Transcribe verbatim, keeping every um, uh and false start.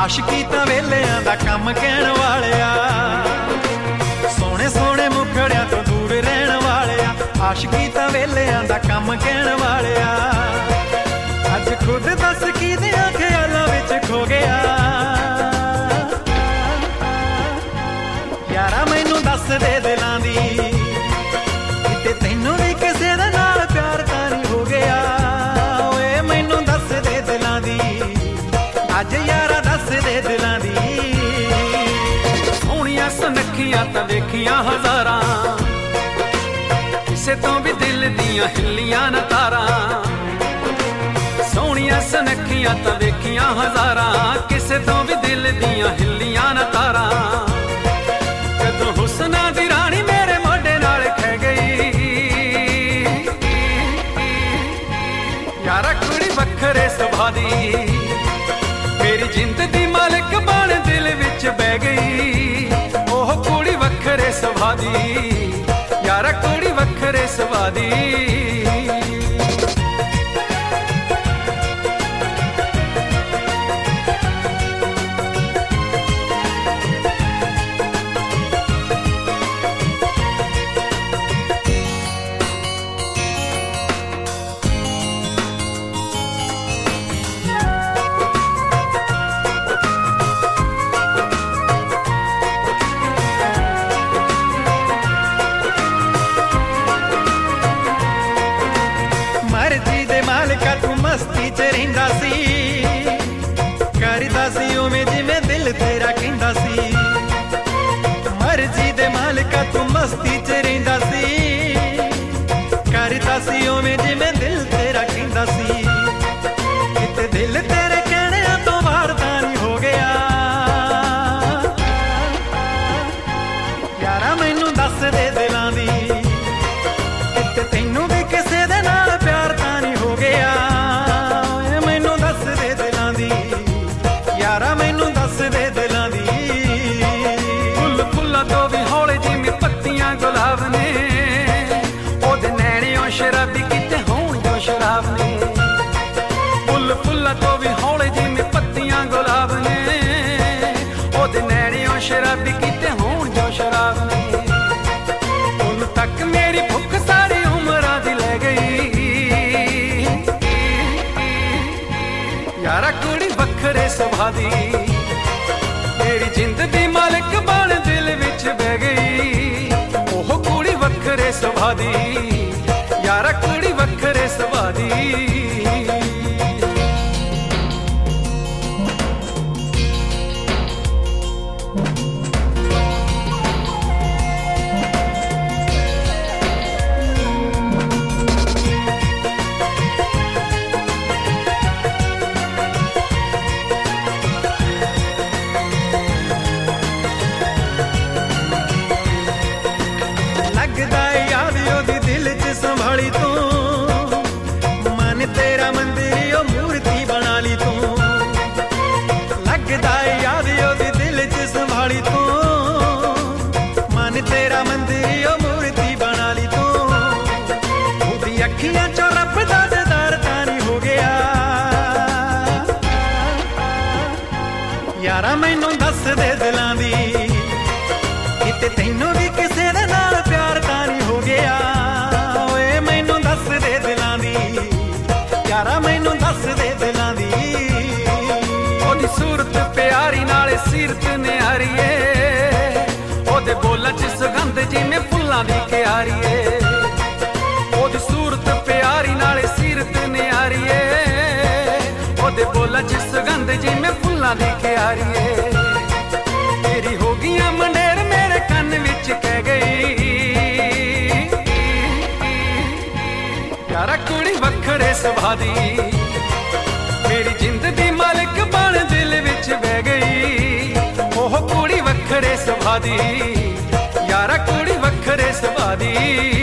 आशिकी तां वेलियां दा कम कहण वालिया, सोहणे सोहणे मुखड़ियां तो दूर रहण वालिया। आशिकी तां वेलियां दा कम कहण वालिया, अज खुद दस किदियां ख्यालां विच खो गया। यारा मैनू दस दे दिलां दी, किते तैनू भी किसे दे नाल प्यार तां नहीं हो गया। ओए मैनू दस दे दिलां दी, अज यारा दस दे दिलां दी। सोहणियां सुनखियां तां वेखियां हज़ारां, किसे तो भी दिल दियां हिल्लियां न तारां। सोहणियां सुनखियां तां वेखियां हज़ारां, किसे तो भी दिल दियां हिल्लियां न तारां। जदों हुस्ना दी रानी मेरे मोढे नाल खै गई, यारा कुड़ी वखरे सुभा दी, मेरी जिंद दी मालिक बन दिल विच बह गई। ओह कुड़ी वखरे सुभा दी, यारा कुड़ी वखरे सुभा दी। मर्जी दे मालिका तू मस्ती च रहिंदा सी, करदा सी उवें जिवें दिल तेरा कहंदा सी। मर्जी दे मालिका तू मस्ती च रहिंदा सी, करदा सी उवें जिवें दिल तेरा कहंदा सी। किते दिल तेरे कहणे तो वारदा नहीं हो गया। यारा मैनू दस दे दिलां दी, किते तैनू भी किसे दे नाल प्यार तां नहीं हो गया। मैनू दस दे दिलां दी, यारा मैनू दस दे दिलां दी। फुल फुल्लां तो भी हौले जिवें पत्तियां गुलाब ने, ओदे नैणियों शराबी किते होण जो शराब ने। फुल फुल्लां तो भी हौले जिवें पत्तियां गुलाब ने, ओदे नैणियों शराबी किते होण जो शराब ने। उन तक मेरी भुख सारी उमरां दी लै गई। यारा कुड़ी वखरे सुभा दी, मेरी जिंद दी मालिक बन दिल विच बह गई। ओह कुड़ी वखरे सुभा दी, यारा कुड़ी वखरे सुभा दी। लगदा याद ओदी दिल च संभाली तू, मन तेरा मंदिर ओ मूर्ति बना ली तू। लगदा याद ओदी दिल च संभाली तू, मन तेरा मंदिर ओ मूर्ति बना ली तू। ओदी अखियां चों रब दा दीदार तां नहीं हो गया। यारा मैनू दस दे दिलां दी, किते तैनू भी किसे दे नाल प्यार तां नहीं हो गया। ओए मैनू दस दे दिलां दी, यारा मैनू दस दे दिलां दी। ओदी सूरत प्यारी नाले सीरत न्यारी ए, ओदे बोलां च सुगंध जिवें फुल्लां दी क्यारी ए। ओदी सूरत प्यारी नाले सीरत न्यारी ए, ओदे बोलां च सुगंध जिवें फुल्लां दी क्यारी ए। तेरी हो गईयां मंडेर मेरे कन विच कह गई। यारा कुड़ी वखरे सुभा दी, मेरी जिंद दी मालिक बन दिल विच बह गई। ओह कुड़ी वखरे सुभा दी, यारा कुड़ी वखरे सुभा दी।